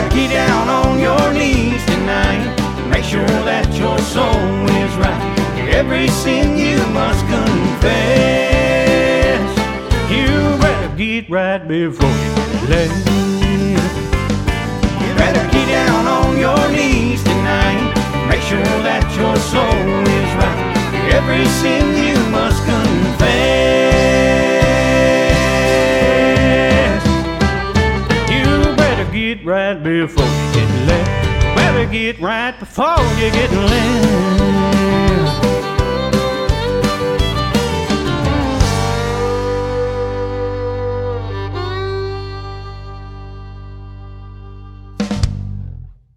better get down on your knees tonight. Make sure that your soul is right. Every sin you must confess. You better get right before you get left. You better get down on your knees tonight. Make sure that your soul is right. Every sin you must confess. You better get right before you get left. Better get right before you get left.